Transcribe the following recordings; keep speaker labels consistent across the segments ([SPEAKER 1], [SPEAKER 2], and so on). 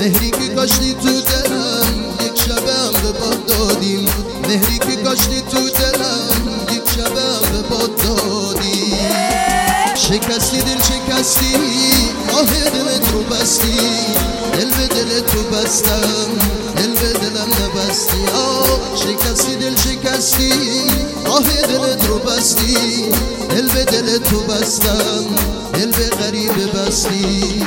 [SPEAKER 1] مهری که کاشتی تو دلم یک شبه هم به باد دادیم، مهری که کاشتی تو دلم یک شبه هم به باد دادیم. شکستی دل شکستی آه دلت رو بستی، دل به دل تو بستم دل به دلم نبستی. شکستی دل شکستی آه دلت رو بستی، دل به دل تو بستم دل به غریبه بستی.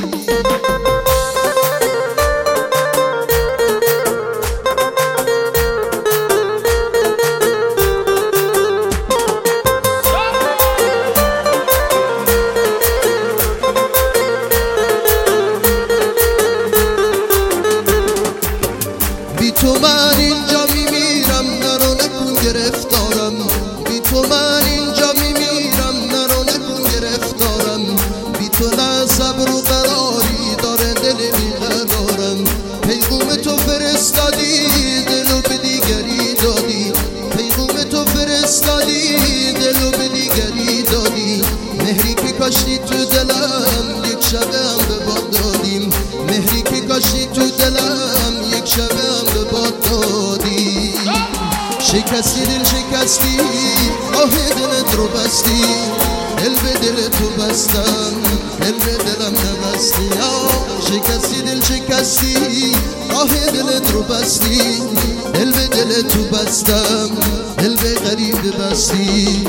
[SPEAKER 1] بی تو من اینجا میمیرم نرو نکن گرفتارم، بی تو من اینجا میمیرم نرو نکن گرفتارم. بی تو نه صبر و قراری داره دل بیقرارم. پیغام تو فرستادی دلو به دیگری دادی، پیغام تو فرستادی دلو به دیگری دادی. مهری که کاشتی تو دلم یک شبه هم به باد دادیم، مهری که کاشتی تو دلم یک شبه هم به باد دادی. شکستی دل شکستی آه دلت رو بستی، دل به دل تو بستم دل به دلم نبستی. شکستی دل شکستی آه دلت رو بستی، دل به دل تو بستم دل به غریبه بستی.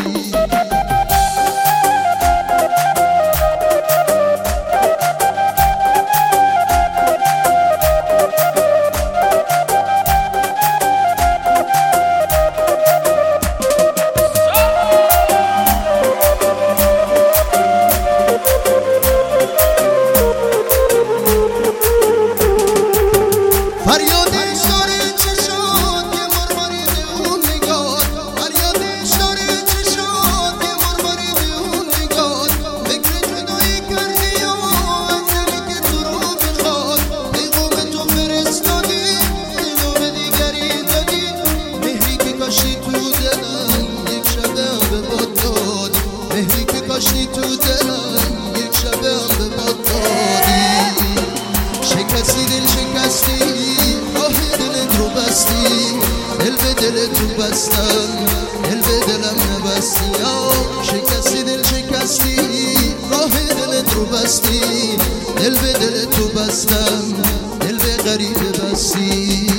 [SPEAKER 1] کاشتی تو دلم یک شبه هم به باد دادی. شکستی دل شکستی آه دلت رو بستی، دل به دل تو بستم دل به دلم نبستی. شکستی دل شکستی آه دلت رو بستی، دل به دل تو بستم دل به غریبه بستی.